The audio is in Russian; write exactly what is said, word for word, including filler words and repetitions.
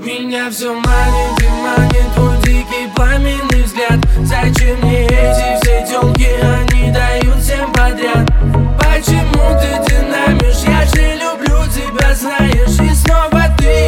Меня все манит и манит твой дикий пламенный взгляд. Зачем мне эти все тёлки, они дают всем подряд? Почему ты динамишь, я же люблю тебя, знаешь. И снова ты